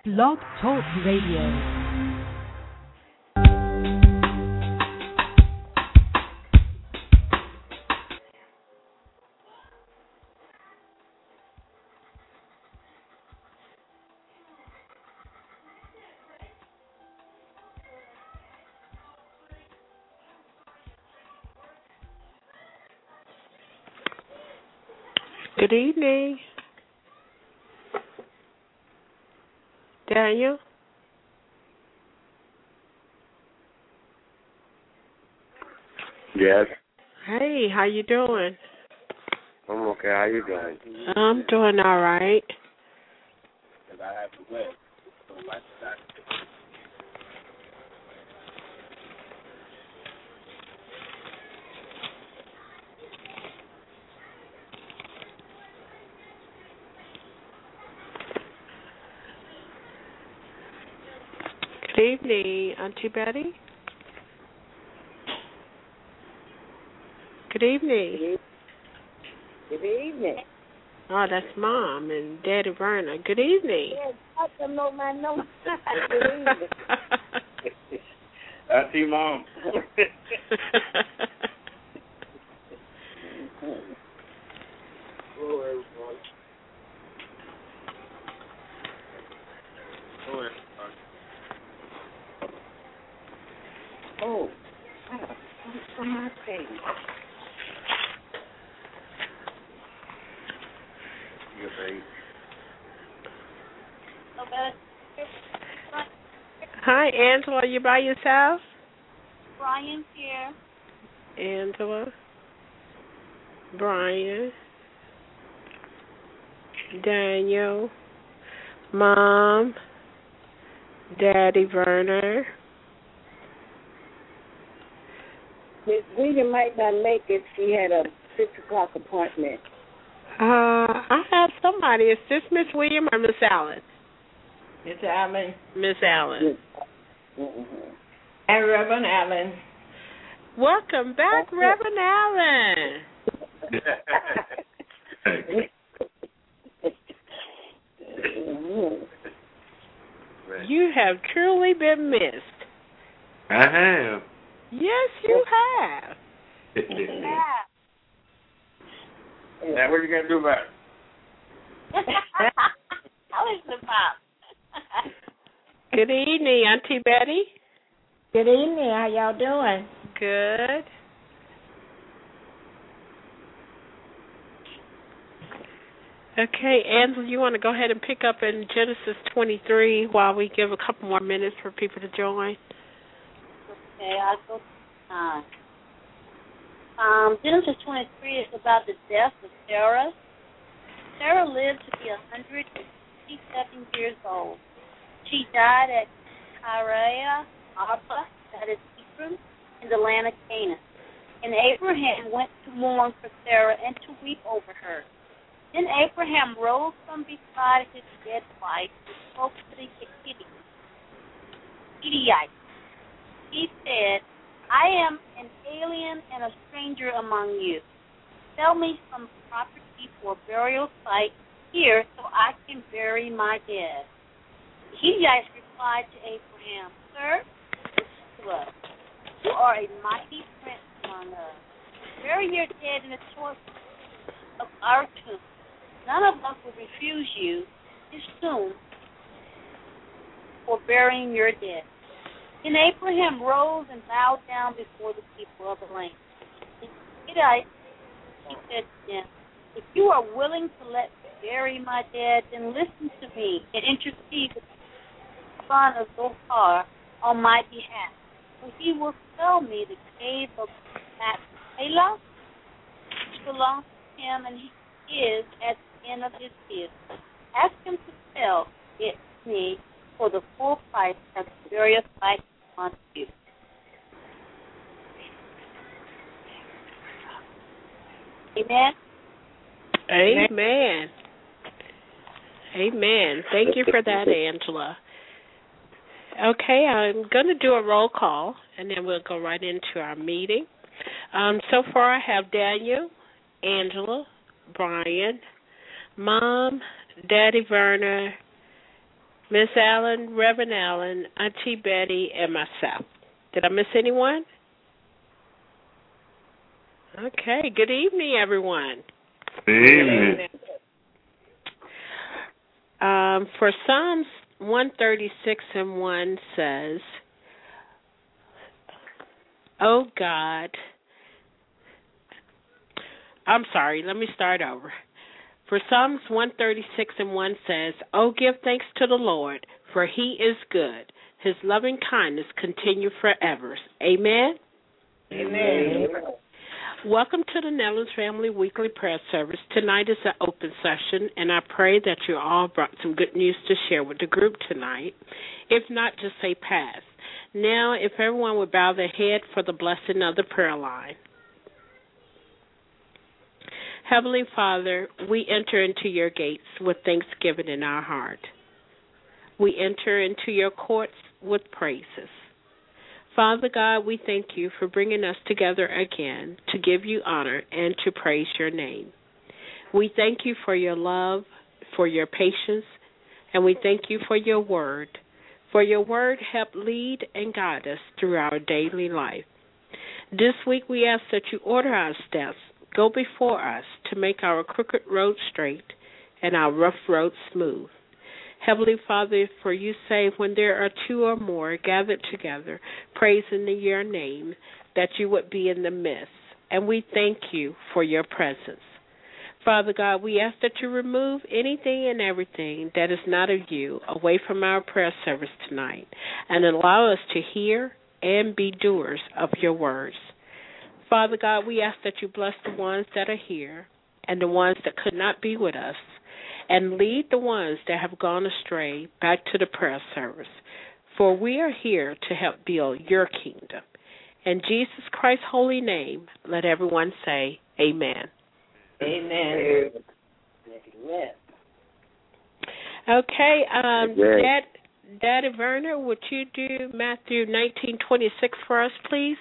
Blog Talk Radio. Good evening, Daniel. Yes. Hey, how you doing? I'm okay. How you doing? I'm doing all right. Good evening, Auntie Betty. Good evening. Good evening. Oh, that's Mom and Daddy Verna. Good evening. Yes, I don't know my number. Good evening. I see Mom. Hello, everyone. Hello, everyone. Oh, on my page. Your baby. Hi, Angela. You by yourself? Brian's here. Angela. Brian. Daniel. Mom. Daddy Verner. Miss William might not make it. She had a 6:00 appointment. I have somebody. Is this Miss William or Miss Allen? Miss Allen. Miss Allen. Mm-hmm. And Reverend Allen. Welcome back, Reverend Allen. You have truly been missed. I have. Yes, you have. Now, what are you going to do about it? How is the pop? Good evening, Auntie Betty. Good evening. How y'all doing? Good. Okay, Angela, you want to go ahead and pick up in Genesis 23 while we give a couple more minutes for people to join? Okay, I'll go. Genesis 23 is about the death of Sarah. Sarah lived to be 157 years old. She died at Kiriath Arba, that is Ephraim, in the land of Canaan. And Abraham went to mourn for Sarah and to weep over her. Then Abraham rose from beside his dead wife and spoke to the Hittite. He said, I am an alien and a stranger among you. Sell me some property for a burial site here so I can bury my dead. The Hittites replied to Abraham, Sir, listen to us. You are a mighty prince among us. Bury your dead in the choice of our tomb. None of us will refuse you this tomb for burying your dead. Then Abraham rose and bowed down before the people of the land. The Hittites, he said to them, if you are willing to let me bury my dead, then listen to me and intercede with the son of Zophar on my behalf. For he will sell me the cave of Machpelah, which belongs to him, and he is at the end of his days. Ask him to sell it to me for the full price of the burial site on you. Amen? Amen. Amen. Thank you for that, Angela. Okay, I'm going to do a roll call, and then we'll go right into our meeting. So far, I have Daniel, Angela, Brian, Mom, Daddy Verner, Miss Allen, Reverend Allen, Auntie Betty, and myself. Did I miss anyone? Okay, good evening, everyone. Good evening. For Psalms 136:1 says, "Oh God," I'm sorry, let me start over. For Psalms 136:1 says, "Oh, give thanks to the Lord, for he is good. His loving kindness continue forever." Amen? Amen. Welcome to the Nellens Family Weekly Prayer Service. Tonight is an open session, and I pray that you all brought some good news to share with the group tonight. If not, just say pass. Now, if everyone would bow their head for the blessing of the prayer line. Heavenly Father, we enter into your gates with thanksgiving in our heart. We enter into your courts with praises. Father God, we thank you for bringing us together again to give you honor and to praise your name. We thank you for your love, for your patience, and we thank you for your word. For your word help lead and guide us through our daily life. This week we ask that you order our steps, go before us to make our crooked road straight and our rough road smooth. Heavenly Father, for you say when there are two or more gathered together, praising your name, that you would be in the midst. And we thank you for your presence. Father God, we ask that you remove anything and everything that is not of you away from our prayer service tonight and allow us to hear and be doers of your words. Father God, we ask that you bless the ones that are here and the ones that could not be with us, and lead the ones that have gone astray back to the prayer service. For we are here to help build your kingdom. In Jesus Christ's holy name, let everyone say amen. Amen. Okay, Daddy Werner, would you do Matthew 19:26 for us, please?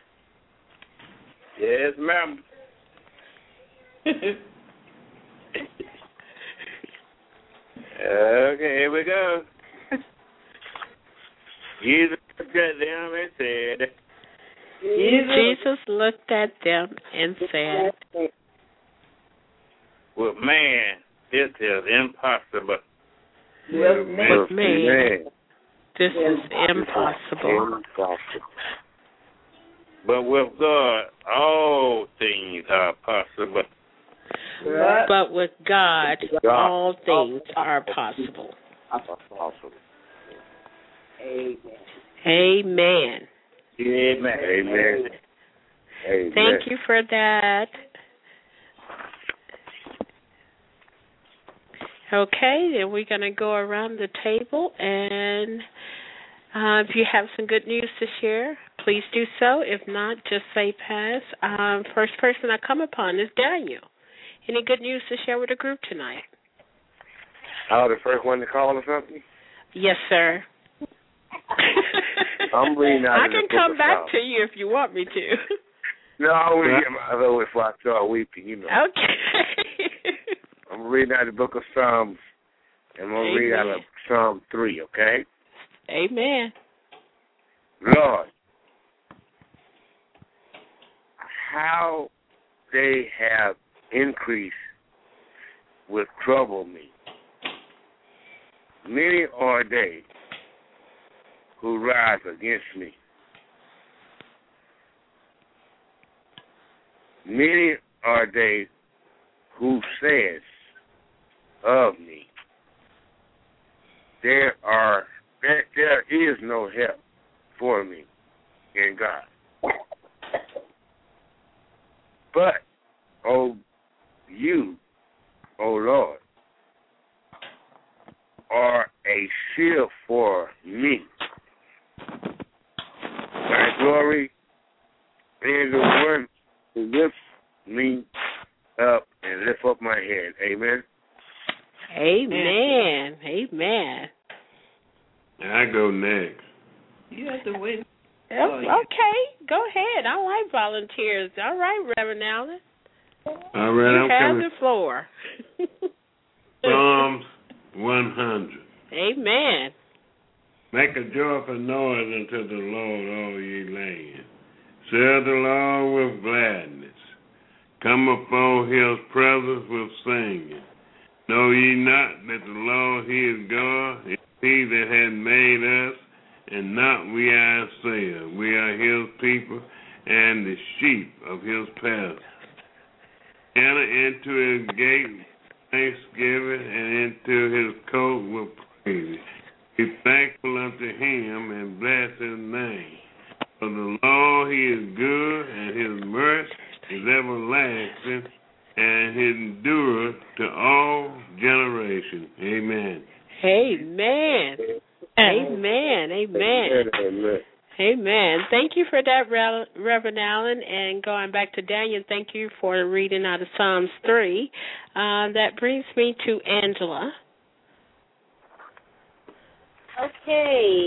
Yes, ma'am. Okay, here we go. Jesus looked at them and said, Jesus looked at them and said, with man, this is impossible. With man, this is impossible. But with God, all things are possible. But with God, all things are possible. Amen. Amen. Amen. Amen. Thank you for that. Okay, then we're going to go around the table, and if you have some good news to share, please do so. If not, just say pass. First person I come upon is Daniel. Any good news to share with the group tonight? Oh, the first one to call or something? Yes, sir. I'm reading out I of the can book come of back Psalms. to you if you want me to. No, I want to get my other way before I start weeping, you know. Okay. I'm reading out of the book of Psalms, and I'm going to read out of Psalm 3, okay? Amen. Lord, how they have increased with trouble me. Many are they who rise against me. Many are they who says of me, there is no help for me in God. But, you, O Lord, are a shield for me. My glory and the one who lifts me up and lift up my head. Amen. Amen. Amen. I go next. You have to win. Okay, go ahead. I like volunteers. All right, Reverend Allen. All right, you I'm have coming. the floor. Psalms 100. Amen. Make a joyful noise unto the Lord, all ye land. Serve the Lord with gladness. Come upon his presence with singing. Know ye not that the Lord, he is God? It's he that hath made us, and not we ourselves. We are his people and the sheep of his pasture. Enter into his gate with thanksgiving and into his court with praise. Be thankful unto him and bless his name. For the Lord, he is good, and his mercy is everlasting, and he endureth to all generations. Amen. Amen. Amen. Amen. Amen. Amen. Thank you for that, Reverend Allen. And going back to Daniel, thank you for reading out of Psalms 3. That brings me to Angela. Okay.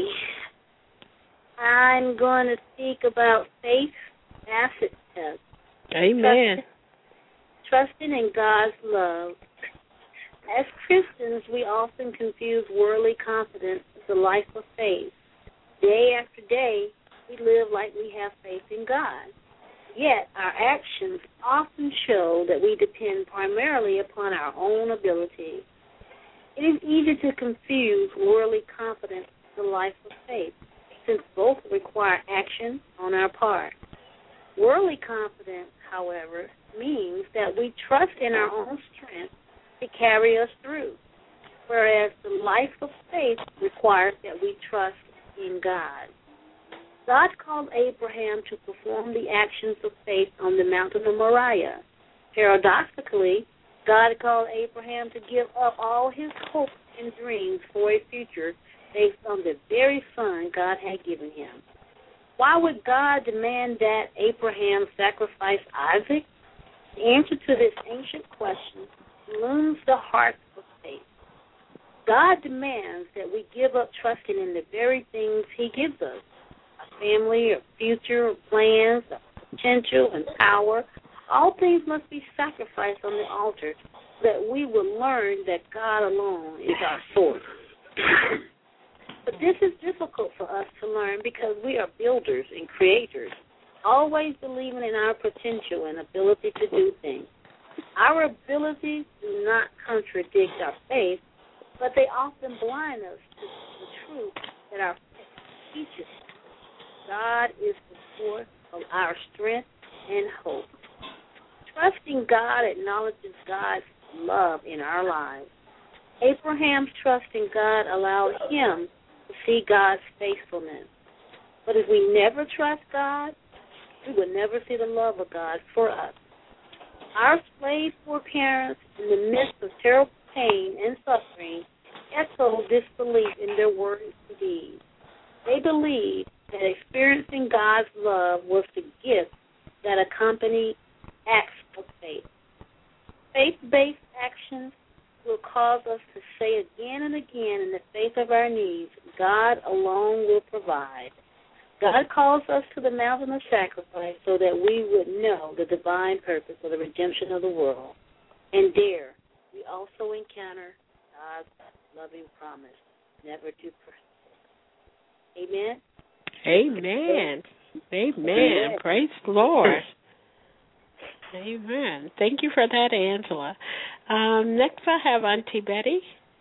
I'm going to speak about faith acid test. Amen. Trusting in God's love. As Christians, we often confuse worldly confidence with the life of faith. Day after day, we live like we have faith in God. Yet, our actions often show that we depend primarily upon our own ability. It is easy to confuse worldly confidence with the life of faith, since both require action on our part. Worldly confidence, however, means that we trust in our own strength to carry us through, whereas the life of faith requires that we trust in God. God called Abraham to perform the actions of faith on the mountain of Moriah. Paradoxically, God called Abraham to give up all his hopes and dreams for a future based on the very son God had given him. Why would God demand that Abraham sacrifice Isaac? The answer to this ancient question looms the heart of faith. God demands that we give up trusting in the very things he gives us, a family, a future, plans, a potential, and power. All things must be sacrificed on the altar so that we will learn that God alone is our source. But this is difficult for us to learn because we are builders and creators, always believing in our potential and ability to do things. Our abilities do not contradict our faith, but they often blind us to the truth that our faith teaches. God is the source of our strength and hope. Trusting God acknowledges God's love in our lives. Abraham's trust in God allowed him to see God's faithfulness. But if we never trust God, we will never see the love of God for us. Our slave poor parents, in the midst of terrible pain and suffering, echoed disbelief in their words and deeds. They believed that experiencing God's love was the gift that accompanied acts of faith. Faith-based actions will cause us to say again and again in the face of our needs, God alone will provide. God calls us to the mountain of sacrifice so that we would know the divine purpose of the redemption of the world. And there, we also encounter God's loving promise, never to forsake. Amen? Amen. Amen. Praise the Lord. Amen. Thank you for that, Angela. Next I have Auntie Betty.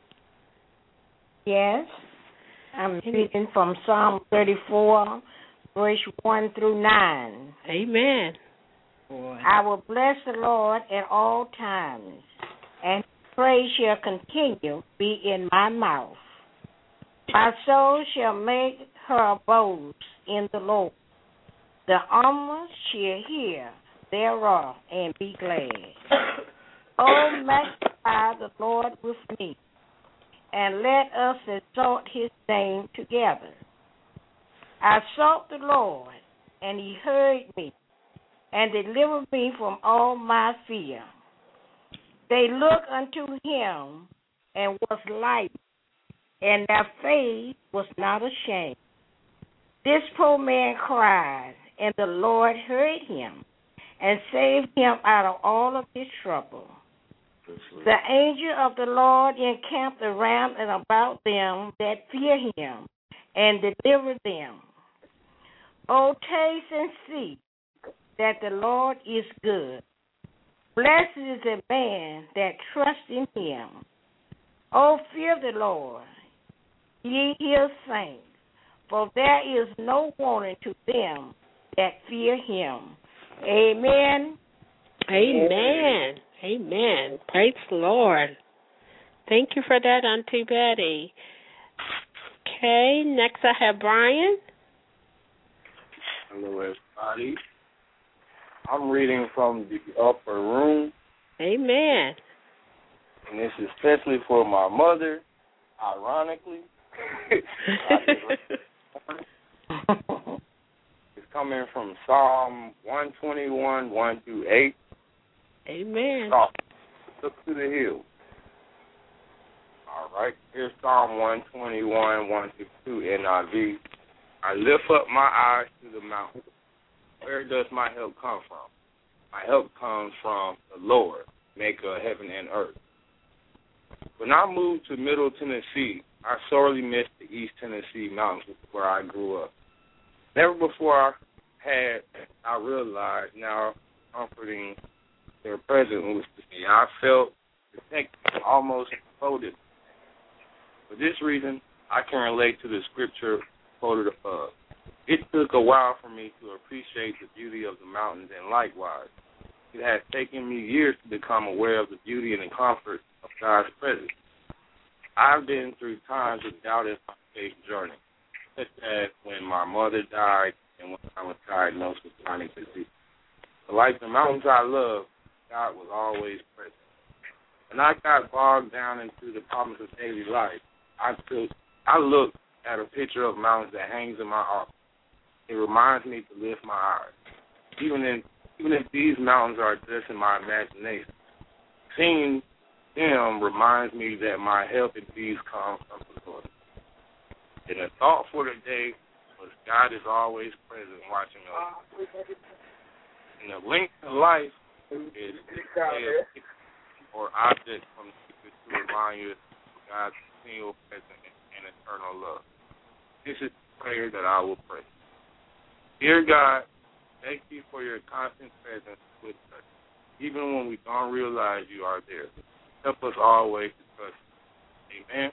Yes. I'm reading from Psalm 34, verse 1 through 9. Amen. I will bless the Lord at all times, and praise shall continue be in my mouth. My soul shall make her boast in the Lord. The humble shall hear thereof and be glad. Oh, magnify the Lord with me, and let us exalt his name together. I sought the Lord, and he heard me, and delivered me from all my fear. They looked unto him, and was light, and their face was not ashamed. This poor man cried, and the Lord heard him, and saved him out of all of his trouble. The angel of the Lord encamped around and about them that fear him, and deliver them. O taste and see that the Lord is good. Blessed is the man that trusts in him. O fear the Lord, ye his saints, for there is no warning to them that fear him. Amen. Amen. Amen. Praise the Lord. Thank you for that, Auntie Betty. Okay, next I have Brian. Hello, everybody. I'm reading from the Upper Room. Amen. And this is especially for my mother, ironically. It's coming from Psalm 121, 1-8. Amen. Look to the hill. All right. Here's Psalm 121, 1-2 NIV. I lift up my eyes to the mountain. Where does my help come from? My help comes from the Lord, maker of heaven and earth. When I moved to Middle Tennessee, I sorely missed the East Tennessee mountains where I grew up. Never before I realized now comforting their presence with me. I felt protected, almost folded. For this reason, I can relate to the scripture quoted above. It took a while for me to appreciate the beauty of the mountains, and likewise, it has taken me years to become aware of the beauty and the comfort of God's presence. I've been through times of doubt in my faith journey, such as when my mother died and when I was diagnosed with chronic disease. But like the mountains I love, God was always present. When I got bogged down into the problems of daily life, I looked at a picture of mountains that hangs in my office. It reminds me to lift my eyes. Even if these mountains are just in my imagination, seeing them reminds me that my help and peace come from the Lord. And the thought for the day was God is always present watching us. And the length of life is or object from the to remind you of God's continual presence and eternal love. This is the prayer that I will pray. Dear God, thank you for your constant presence with us, even when we don't realize you are there. Help us always to trust you. Amen.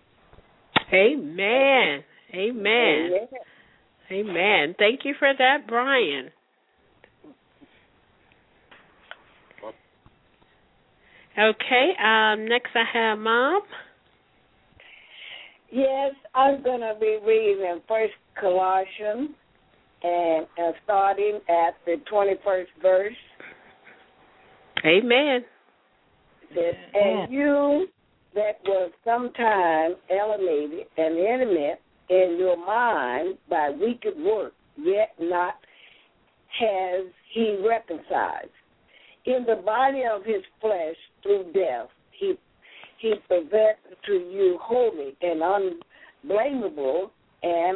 Amen. Amen. Amen. Thank you for that, Brian. Okay, next I have Mom. Yes, I'm going to be reading First Colossians and starting at the 21st verse. Amen. It says, and you that were sometime alienated and intimate in your mind by wicked works, yet not has he reconciled. In the body of his flesh through death, he presented to you holy and unblameable and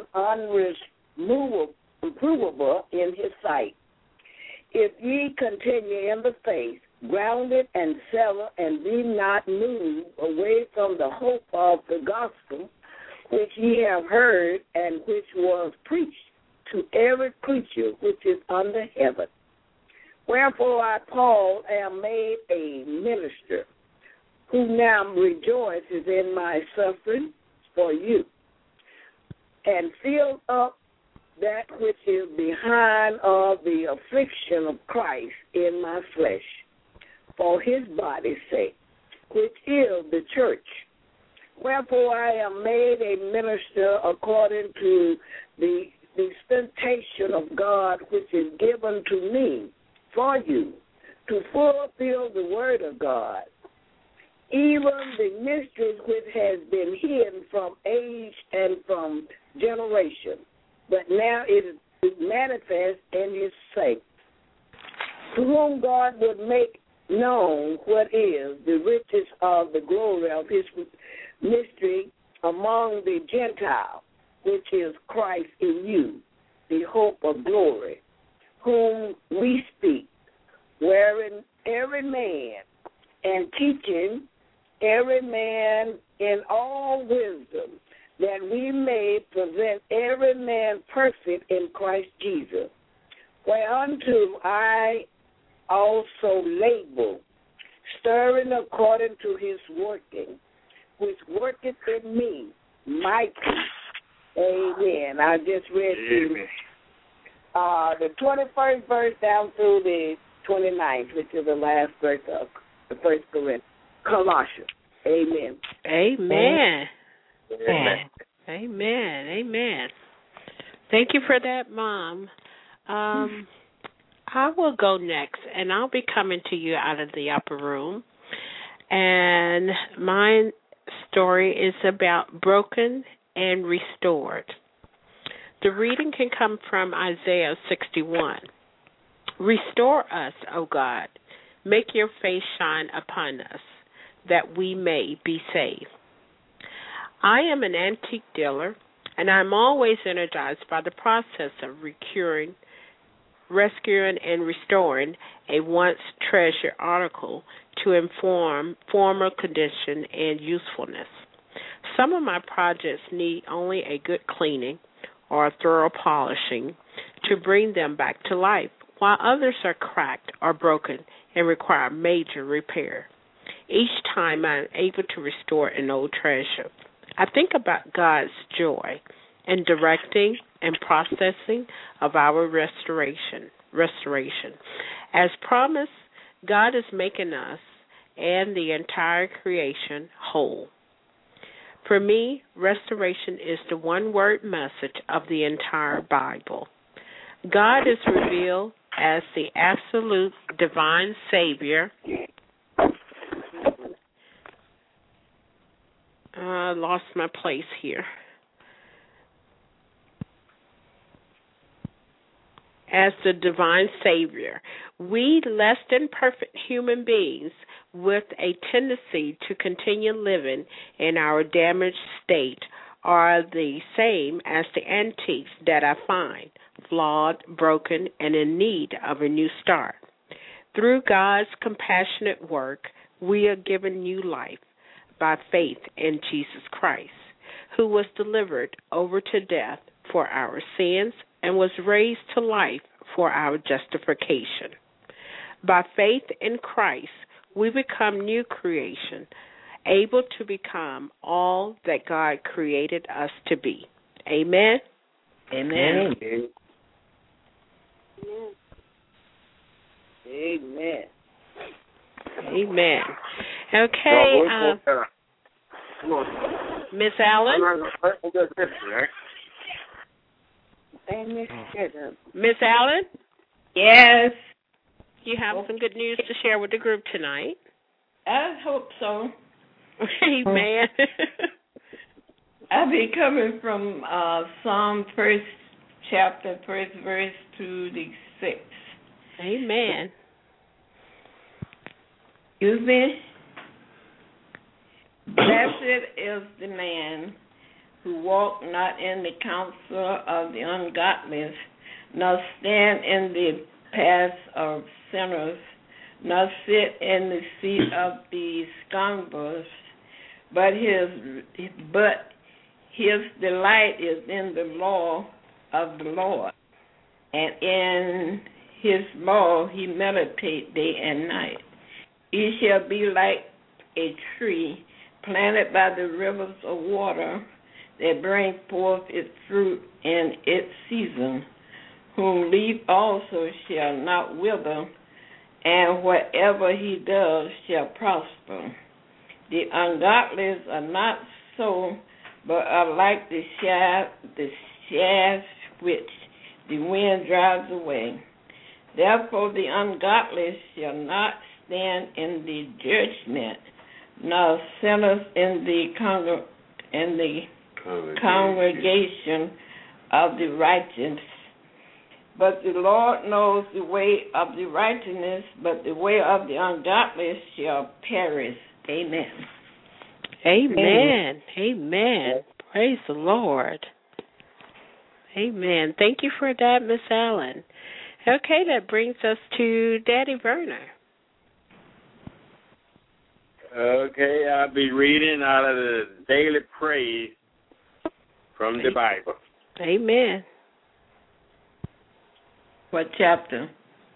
unreprovable in his sight. If ye continue in the faith, grounded and settled, and be not moved away from the hope of the gospel, which ye have heard and which was preached to every creature which is under heaven. Wherefore I, Paul, am made a minister, who now rejoices in my suffering for you, and fill up that which is behind of the affliction of Christ in my flesh, for his body's sake, which is the church. Wherefore I am made a minister according to the dispensation of God which is given to me for you, to fulfill the word of God, even the mysteries which has been hidden from age and from generation, but now it is manifest in his saints, to whom God would make known what is the riches of the glory of his mystery among the Gentiles, which is Christ in you, the hope of glory, whom we speak, wherein every man and teaching every man in all wisdom, that we may present every man perfect in Christ Jesus. Whereunto I also labor, stirring according to his working, which worketh in me mighty. Amen. I just read the 21st verse down through the 29th, which is the last verse of the First Corinthians. Colossians. Amen. Amen. Amen. Amen. Amen. Thank you for that, Mom. I will go next, and I'll be coming to you out of the upper room. And my story is about broken and restored. The reading can come from Isaiah 61. Restore us, O God. Make your face shine upon us, that we may be saved. I am an antique dealer, and I'm always energized by the process of rescuing and restoring a once treasured article to inform former condition and usefulness. Some of my projects need only a good cleaning or a thorough polishing to bring them back to life, while others are cracked or broken and require major repair. Each time I'm able to restore an old treasure, I think about God's joy in directing and processing of our restoration. As promised, God is making us and the entire creation whole. For me, restoration is the one-word message of the entire Bible. God is revealed as the absolute divine Savior. I lost my place here. As the divine Savior, we less than perfect human beings with a tendency to continue living in our damaged state are the same as the antiques that I find, flawed, broken, and in need of a new start. Through God's compassionate work, we are given new life by faith in Jesus Christ, who was delivered over to death for our sins and was raised to life for our justification. By faith in Christ, we become new creation, able to become all that God created us to be. Amen? Amen. Amen. Amen. Okay, Miss Allen? Miss Allen? Yes. You have some good news to share with the group tonight. I hope so. Amen. I'll be coming from Psalm 1st chapter, 1st verse to the 6th. Amen. Excuse me. Blessed is the man who walk not in the counsel of the ungodly, nor stand in the paths of sinners, nor sit in the seat of the scoundrels, but his delight is in the law of the Lord, and in his law he meditates day and night. He shall be like a tree planted by the rivers of water, that bring forth its fruit in its season, whom leaf also shall not wither, and whatever he does shall prosper. The ungodly are not so, but are like the chaff which the wind drives away. Therefore the ungodly shall not stand in the judgment, nor sinners in the congregation of the righteous. But the Lord knows the way of the righteousness, but the way of the ungodly shall perish. Amen. Amen. Amen. Praise the Lord. Amen. Thank you for that, Miss Allen. Okay, that brings us to Daddy Verner. Okay, I'll be reading out of the Daily Praise from the Bible. Amen. What chapter?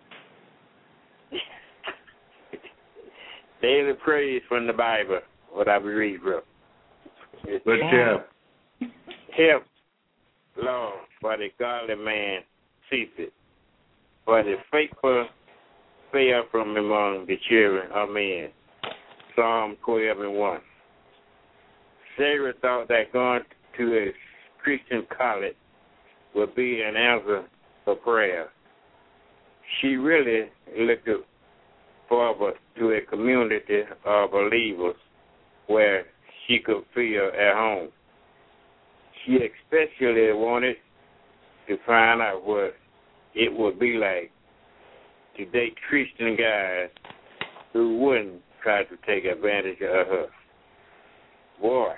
Daily Praise from the Bible. What I be reading, bro. What chapter? Help, Lord, for the godly man ceaseth, for the faithful fail from among the children of men. Psalm 12:1. Sarah thought that going to a Christian college would be an answer for prayer. She really looked forward to a community of believers where she could feel at home. She especially wanted to find out what it would be like to date Christian guys who wouldn't try to take advantage of her. Boy,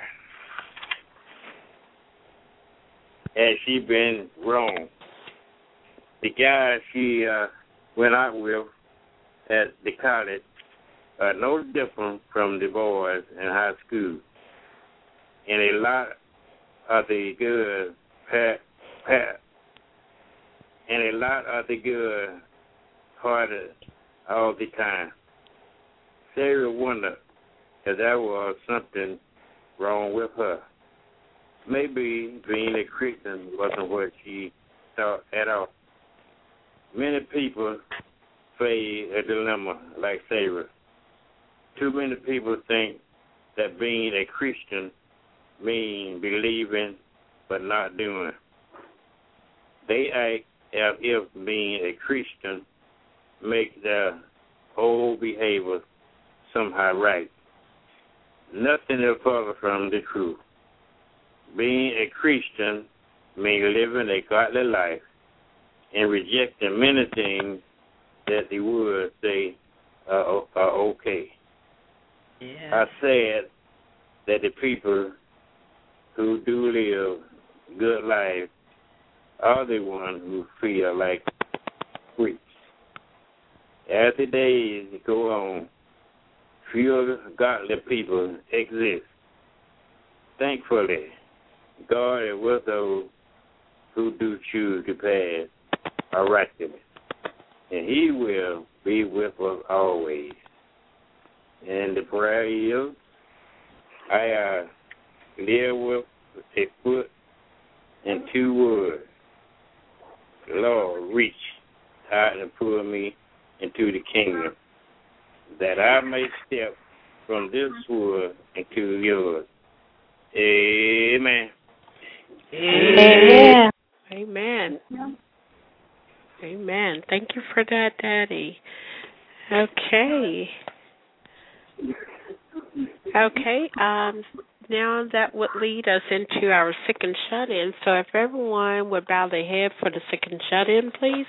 has she been wrong. The guys she went out with at the college are no different from the boys in high school. And a lot of the good hearted all the time. Sarah wondered if there was something wrong with her. Maybe being a Christian wasn't what she thought at all. Many people face a dilemma like Sarah. Too many people think that being a Christian means believing but not doing. They act as if being a Christian makes their whole behavior somehow right. Nothing is further from the truth. Being a Christian means living a godly life and rejecting many things that the world say are okay. Yeah. I said that the people who do live good life are the ones who feel like freaks. As the days go on, few godly people exist. Thankfully, God is with those who do choose to pass righteousness, and He will be with us always. And the prayer is, I live with a foot and 2 words. Lord, reach out and pull me into the kingdom, that I may step from this world into yours. Amen. Amen. Amen. Amen. Thank you for that, Daddy. Okay. Okay. Now that would lead us into our sick and shut-in. So if everyone would bow their head for the sick and shut-in, please.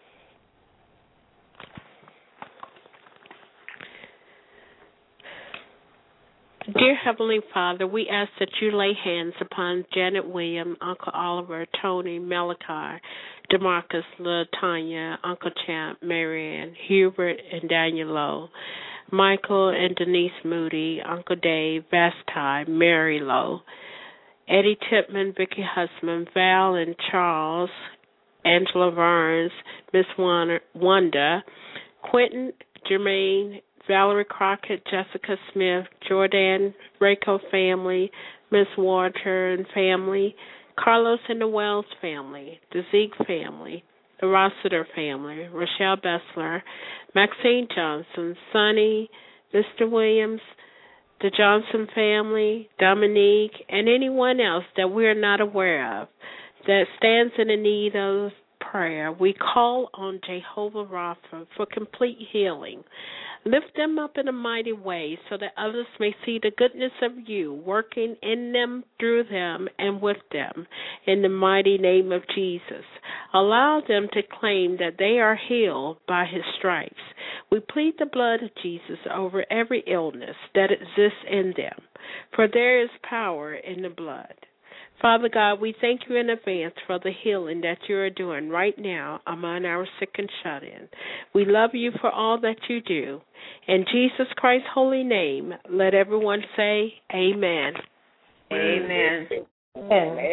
Dear Heavenly Father, we ask that you lay hands upon Janet Williams, Uncle Oliver, Tony, Malachi, DeMarcus, LaTanya, Uncle Champ, Marianne, Hubert, and Daniel Lowe, Michael and Denise Moody, Uncle Dave, Vasti, Mary Lowe, Eddie Tipman, Vicky Husman, Val and Charles, Angela Burns, Miss Wanda, Quentin, Jermaine, Valerie Crockett, Jessica Smith, Jordan, Rayco family, Miss Walter and family, Carlos and the Wells family, the Zeke family, the Rossiter family, Rochelle Bessler, Maxine Johnson, Sonny, Mr. Williams, the Johnson family, Dominique, and anyone else that we are not aware of that stands in the need of prayer. We call on Jehovah Rapha for complete healing. Lift them up in a mighty way so that others may see the goodness of you working in them, through them, and with them in the mighty name of Jesus. Allow them to claim that they are healed by his stripes. We plead the blood of Jesus over every illness that exists in them, for there is power in the blood. Father God, we thank you in advance for the healing that you are doing right now among our sick and shut-in. We love you for all that you do. In Jesus Christ's holy name, let everyone say amen. Amen. Amen.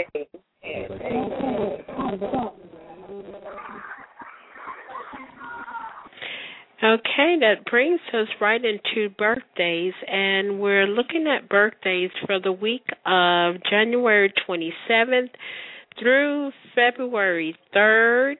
Okay, that brings us right into birthdays, and we're looking at birthdays for the week of January 27th through February 3rd.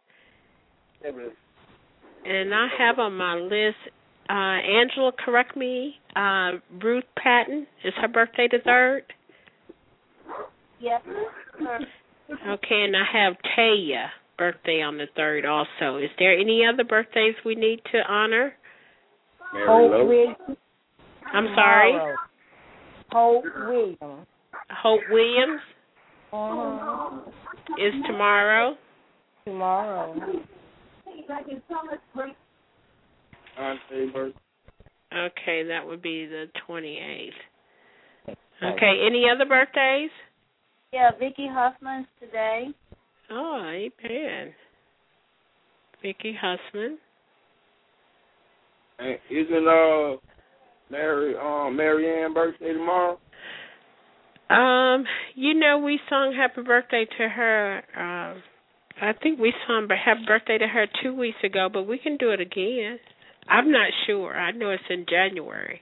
And I have on my list, Angela, correct me, Ruth Patton, is her birthday the 3rd? Yes. Okay, and I have Taya, birthday on the 3rd also. Is there any other birthdays we need to honor? Hope Williams. I'm sorry? Hope Williams. Hope Williams Mm-hmm. is tomorrow. Tomorrow. Okay, that would be the 28th. Okay, any other birthdays? Yeah, Vicky Huffman's today. Oh, amen. Vicky Hussman. And isn't Mary Ann's birthday tomorrow? We sung happy birthday to her. I think we sung happy birthday to her 2 weeks ago, but we can do it again. I'm not sure. I know it's in January.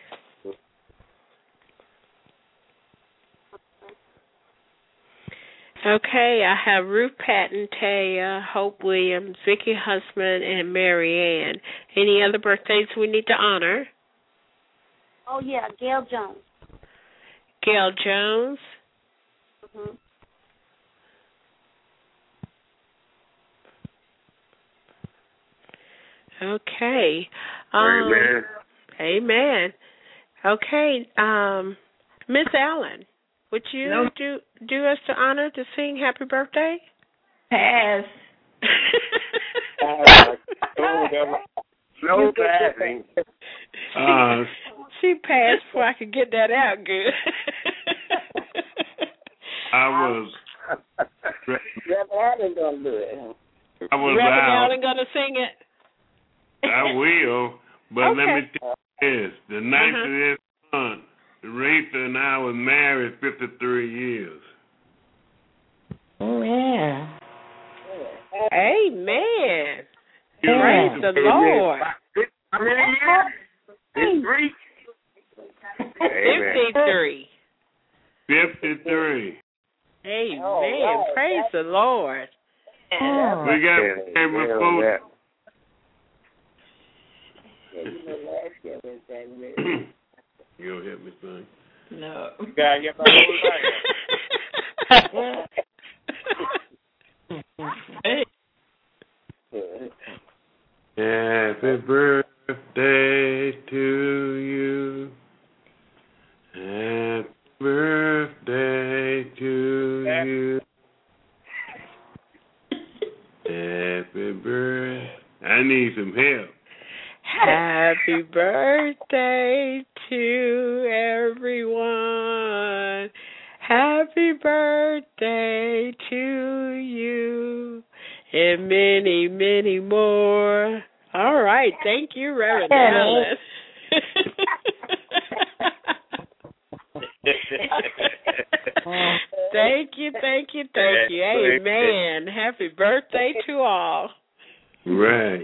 Okay, I have Ruth Patton, Taya, Hope Williams, Vicky Hussman, and Mary Ann. Any other birthdays we need to honor? Oh, yeah, Gail Jones. Gail Jones. Mm-hmm. Okay. Amen. Amen. Okay, Miss Allen, would you do us the honor to sing happy birthday? Pass. No passing. She passed before I could get that out good. Reverend Allen gonna do it. Reverend Allen gonna sing it. I will, but okay. Let me tell you this. The night of this month, Aretha and I was married 53 years. Oh, yeah. Amen. Praise the Lord. How many years? 53. 53. Amen. Praise the Lord. We got married before. You don't help me, son? No. You gotta get my whole life. Happy birthday to you. Happy birthday to you. Happy birthday. I need some help. Happy birthday to everyone. Happy birthday to you. And many, many more. All right. Thank you, Reverend Allen. Thank you. Amen. Happy birthday to all. Right.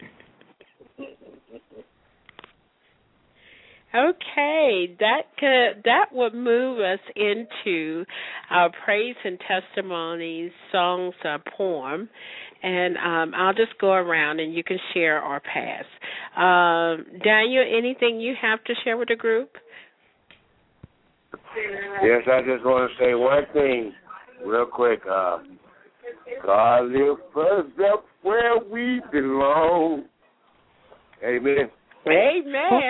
Okay, that would move us into our praise and testimonies, songs, poem, and I'll just go around and you can share or pass. Daniel, anything you have to share with the group? Yes, I just want to say one thing real quick. God lift us up where we belong. Amen. Amen.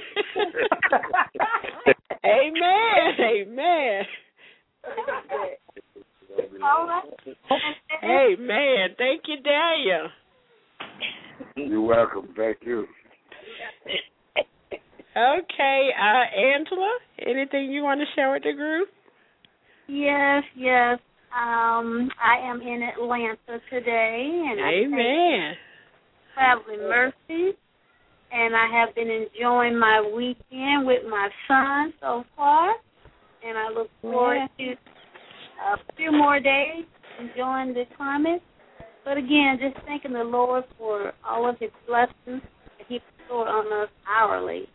Amen. Amen. Thank you, Daniel. You're welcome. Thank you. Okay, Angela, anything you want to share with the group? Yes. I am in Atlanta today, and Amen. Traveling Mercies, and I have been enjoying my weekend with my son so far, and I look forward to a few more days enjoying the climate. But again, just thanking the Lord for all of His blessings that He bestowed on us hourly.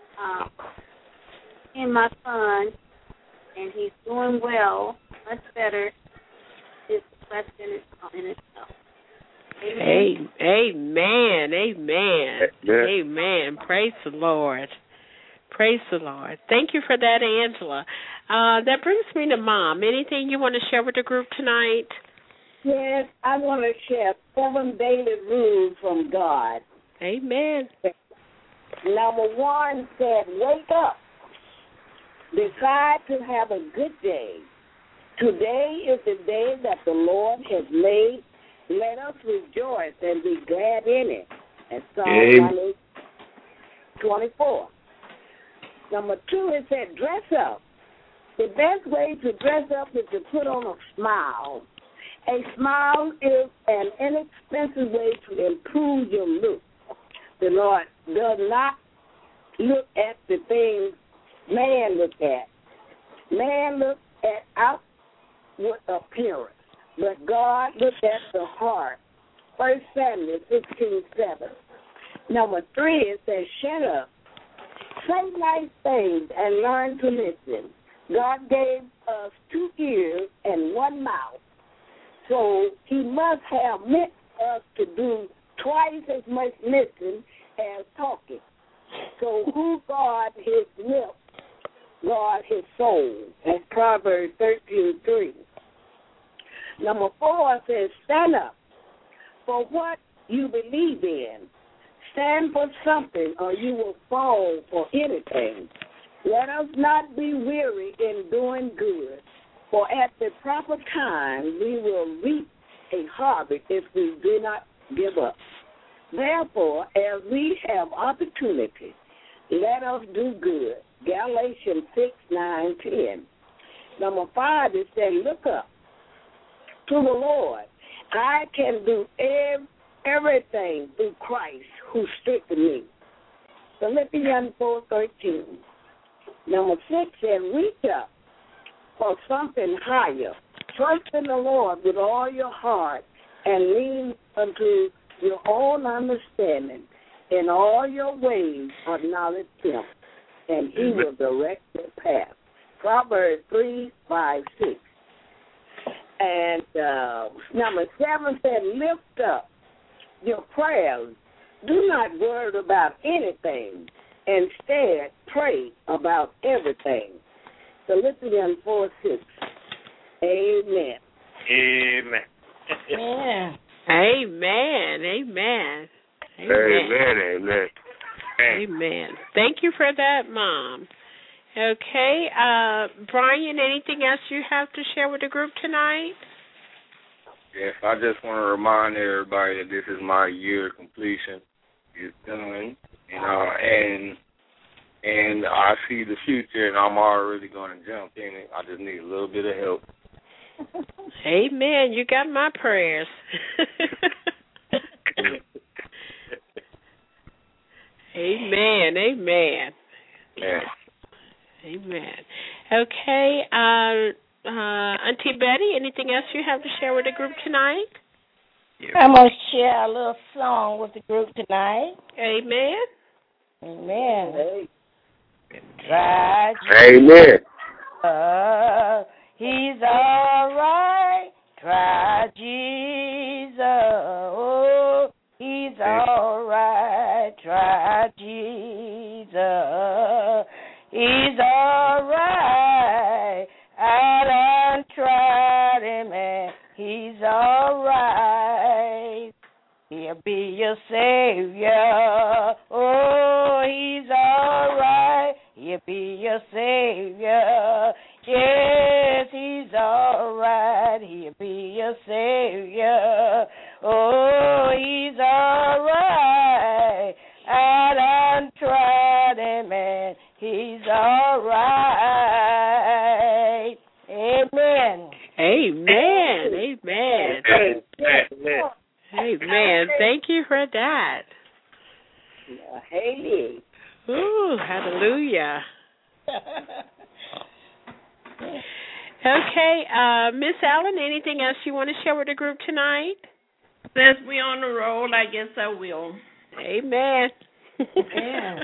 And my son, and he's doing well, much better. It's a blessing in itself. Amen. Praise the Lord. Thank you for that, Angela. That brings me to Mom. Anything you want to share with the group tonight? Yes, I want to share 7 daily rules from God. Amen. Number 1 said, wake up. Decide to have a good day. Today is the day that the Lord has made. Let us rejoice and be glad in it. And Psalm 24. Number 2, it said, dress up. The best way to dress up is to put on a smile. A smile is an inexpensive way to improve your look. The Lord does not look at the things man looks at. Man looks at outward appearance, but God looks at the heart. 1 Samuel 16:7. Number 3, it says, shut up. Say nice things and learn to listen. God gave us 2 ears and 1 mouth, so He must have meant us to do twice as much listening as talking. So who guard his lips, guard his soul. That's Proverbs 13:3. Number 4 says, stand up for what you believe in. Stand for something or you will fall for anything. Let us not be weary in doing good, for at the proper time we will reap a harvest if we do not give up. Therefore, as we have opportunity, let us do good. Galatians 6:9-10. Number 5, it says, look up to the Lord. I can do everything through Christ who strengthens me. Philippians 4:13. Number 6 says, reach up for something higher. Trust in the Lord with all your heart and lean unto your own understanding. In all your ways acknowledge Him, and He will direct your path. Proverbs 3:5-6. And number 7 said, lift up your prayers. Do not worry about anything. Instead, pray about everything. Philippians 4:6. Amen. Amen. Amen. Thank you for that, Mom. Okay, Brian, anything else you have to share with the group tonight? Yes, I just want to remind everybody that this is my year of completion. It's done, and I see the future, and I'm already going to jump in it. I just need a little bit of help. Amen. You got my prayers. Amen. Okay. Auntie Betty, anything else you have to share with the group tonight? I'm going to share a little song with the group tonight. Amen. Try Amen. He's all right. Try Jesus. Oh, He's all right. Try Jesus. He's all right. I done tried Him and He's all right. He'll be your Savior. Oh, He's all right. He'll be your Savior. Yes, He's all right. He'll be your Savior. Oh, He's all right. I done tried Him and He's all right. Amen. Amen. Amen. Amen. Thank you for that. Haley. Ooh, hallelujah. Okay, Miss Allen, anything else you want to share with the group tonight? Since we're on the roll, I guess I will. Amen. Yeah.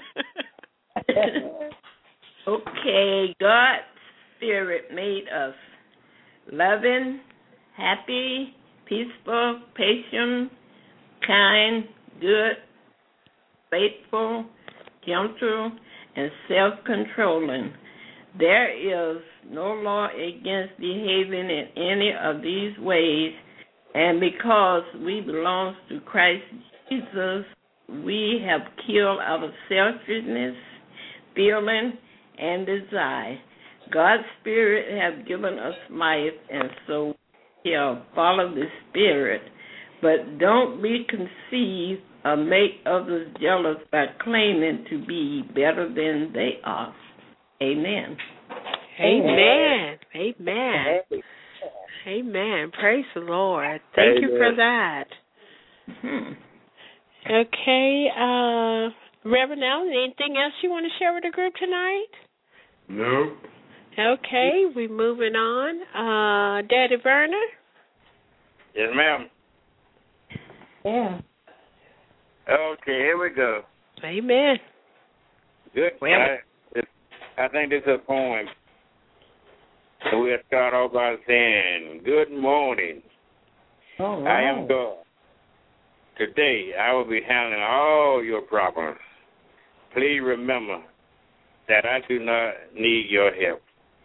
Okay, God's Spirit made us loving, happy, peaceful, patient, kind, good, faithful, gentle, and self-controlling. There is no law against behaving in any of these ways, and because we belong to Christ Jesus, we have killed our selfishness, feeling, and desire. God's Spirit has given us life, and so we shall follow the Spirit. But don't be conceived or make others jealous by claiming to be better than they are. Amen. Amen. Amen. Amen. Praise the Lord. Thank you for that. Mm-hmm. Okay, Reverend Allen, anything else you want to share with the group tonight? Nope. Okay, we're moving on. Daddy Verner? Yes, ma'am. Yeah. Okay, here we go. Amen. Good. I think this is a poem. So we'll start off by saying, good morning. All I am God. Today, I will be handling all your problems. Please remember that I do not need your help.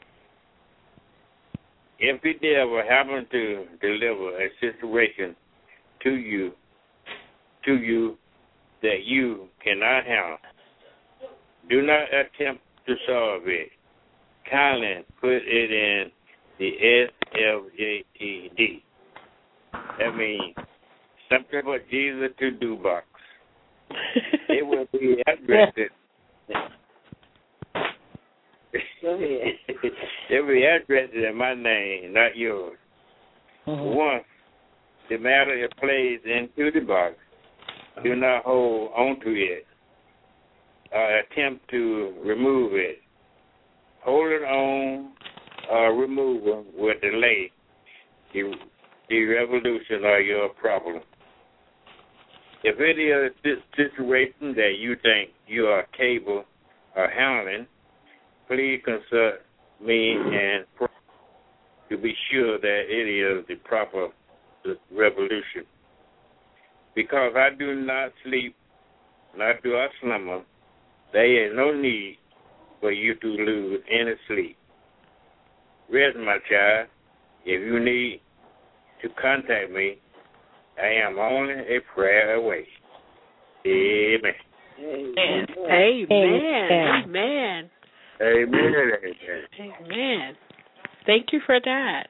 If the devil happens to deliver a situation to you that you cannot handle, do not attempt to solve it. Kindly put it in the SFJTD. That means something for Jesus to do box. It will be addressed. It will be addressed in my name, not yours. Mm-hmm. Once the matter is placed into the box, do not hold on to it or attempt to remove it. Holding on or removal will delay the resolution of your problem. If it is a situation that you think you are capable of handling, please consult me and to be sure that it is the proper resolution. Because I do not sleep, nor do I slumber, there is no need for you to lose any sleep. Rest, my child. If you need to contact me, I am only a prayer away. Amen. Amen. Amen. Amen. Amen. Thank you for that.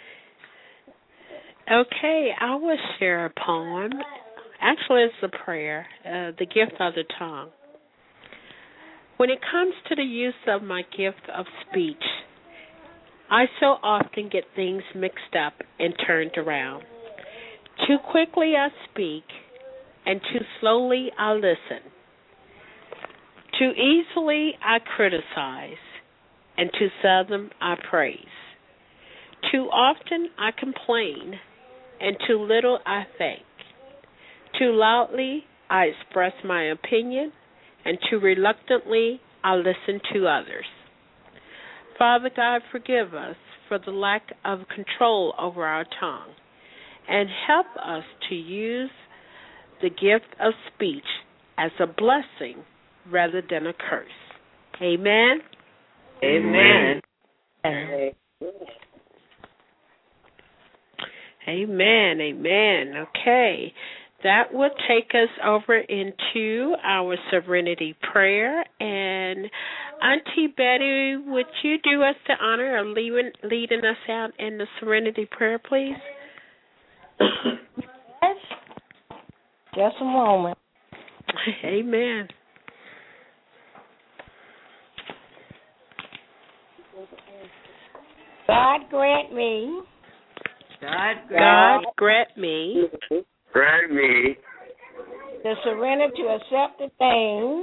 Okay, I will share a poem. Actually, it's a prayer, the gift of the tongue. When it comes to the use of my gift of speech, I so often get things mixed up and turned around. Too quickly I speak, and too slowly I listen. Too easily I criticize, and too seldom I praise. Too often I complain, and too little I thank. Too loudly I express my opinion, and too reluctantly I listen to others. Father God, forgive us for the lack of control over our tongue, and help us to use the gift of speech as a blessing rather than a curse. Amen? Amen. Amen. Amen. Okay. That will take us over into our serenity prayer. And Auntie Betty, would you do us the honor of leading us out in the serenity prayer, please? Yes. Just a moment. Amen. God grant me God grant me the serenity to accept the things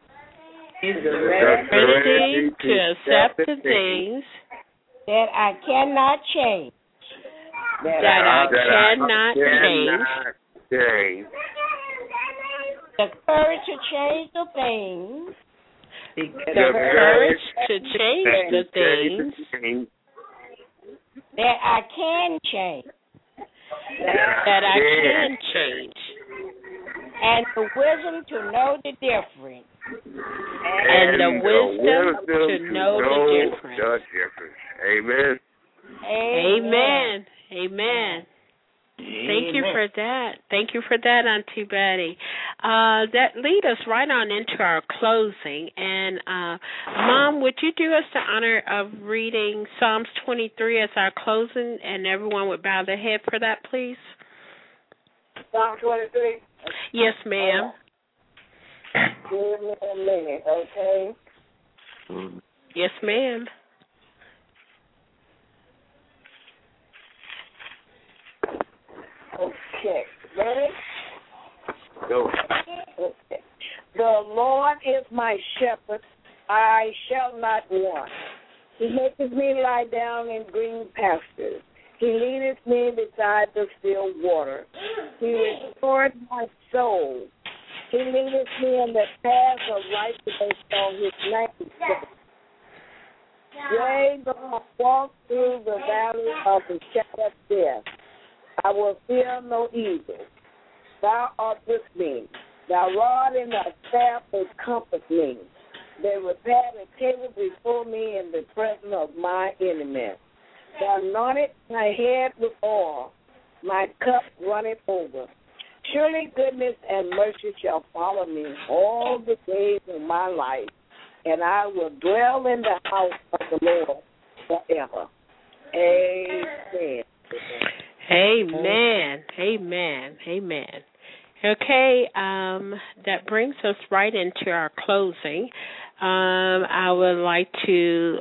serenity to accept the things that I cannot change. That I cannot change. The courage to change the things. The courage to change the things that I can change. That I can change. And the wisdom to know the difference. And the wisdom to know the difference. Amen. Amen. Amen. Thank you for that. Thank you for that, Auntie Betty. That leads us right on into our closing. And, Mom, would you do us the honor of reading Psalms 23 as our closing, and everyone would bow their head for that, please? Psalm 23? Yes, ma'am. Give me a minute, okay? Yes, ma'am. Okay, ready? Go. Okay. The Lord is my shepherd, I shall not want. He maketh me lie down in green pastures. He leadeth me beside the still water. He restored my soul. He leadeth me in the path of righteousness for his name's sake. Yea, though I walk through the valley of the shadow of death, I will fear no evil. Thou art with me. Thy rod and thy staff will comfort me. They prepare a table before me in the presence of my enemies. Thou anointed my head with oil. My cup runneth over. Surely goodness and mercy shall follow me all the days of my life, and I will dwell in the house of the Lord forever. Amen. Amen. Amen. Amen. Okay, that brings us right into our closing. I would like to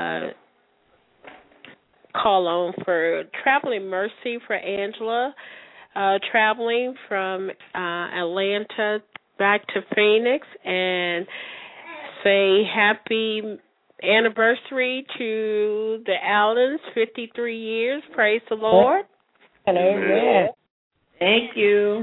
call on for traveling mercy for Angela, traveling from Atlanta back to Phoenix, and say happy anniversary to the Allens, 53 years. Praise the Lord. Amen. Thank you.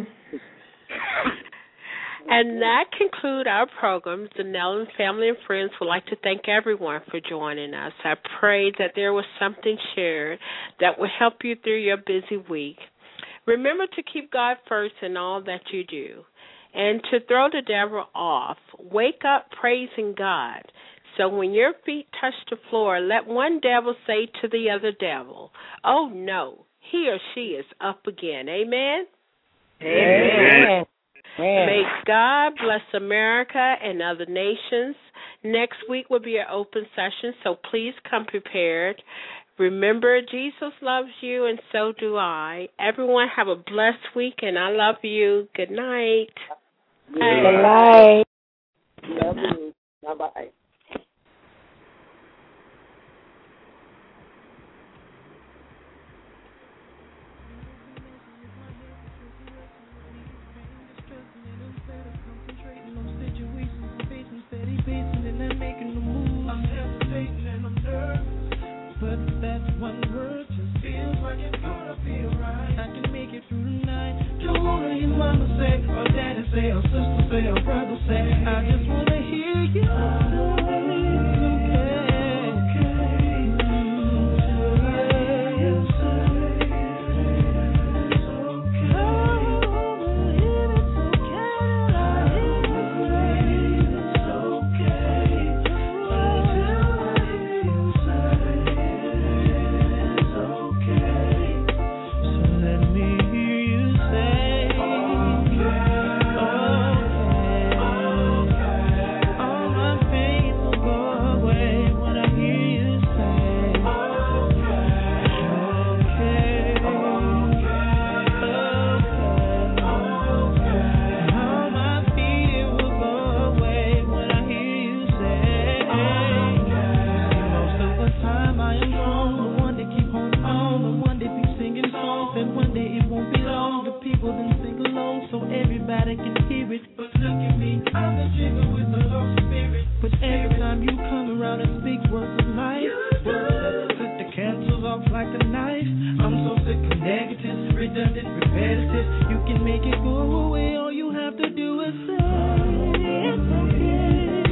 And that concludes our programs. The Nellens family and friends would like to thank everyone for joining us. I pray that there was something shared that will help you through your busy week. Remember to keep God first in all that you do. And to throw the devil off, wake up praising God. So when your feet touch the floor, let one devil say to the other devil, oh, no, he or she is up again. Amen? Amen. May God bless America and other nations. Next week will be an open session, so please come prepared. Remember, Jesus loves you, and so do I. Everyone have a blessed week, and I love you. Good night. Good night. Love you. Bye-bye. But that one word just feels like it's gonna be alright. I can make it through the night. Don't wanna hear mama say, or daddy say, or sister say, or brother say. I just wanna hear you. said one day it won't be long. The people then sing along so everybody can hear it. But look at me, I'm the jigger with the lost spirit. But every time you come around and speak words of life, words that cut the cancels off like a knife. I'm so sick of negative, redundant, repetitive. You can make it go away, all you have to do is say it's okay.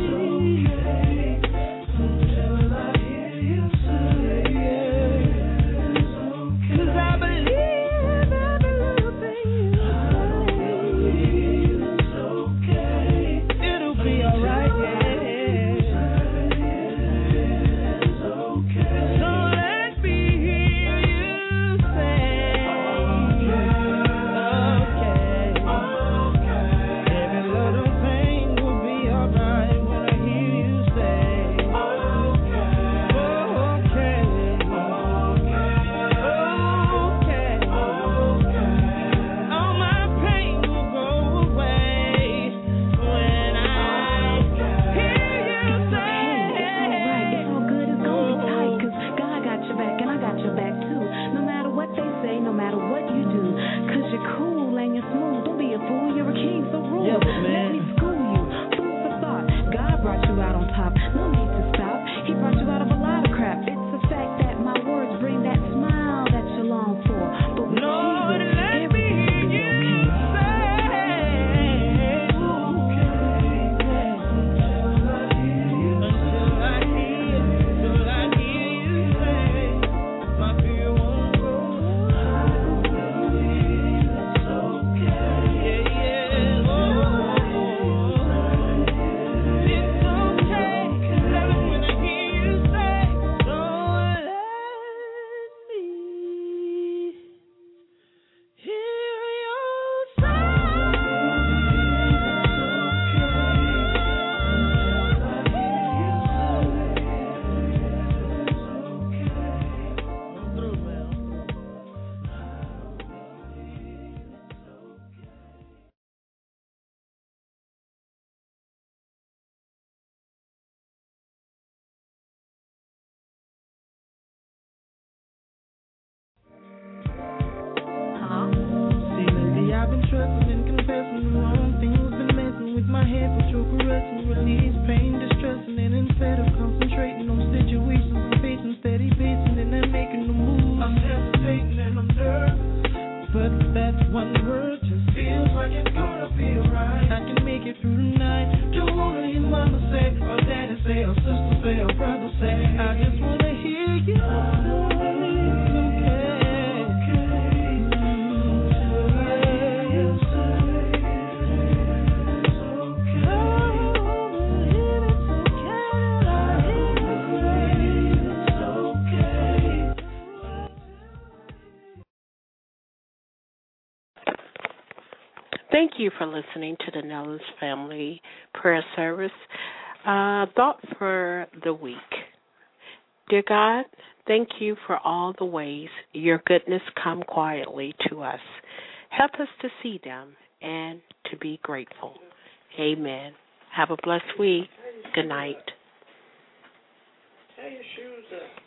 Trusting and confessing the wrong things, been messing with my head, but you're caressing, release pain, distressing, and instead of concentrating on situations I'm facing, steady pacing, and I'm making a move. I'm hesitating and I'm nervous, but that one word just feels like it's gonna be alright. I can make it through the night. Don't wanna hear mama say, or daddy say, or sister say, or brother say. I just wanna hear you. Thank you for listening to the Nellis Family Prayer Service. Thought for the week. Dear God, thank you for all the ways your goodness come quietly to us. Help us to see them and to be grateful. Amen. Have a blessed week. Good night. Tie your shoes up.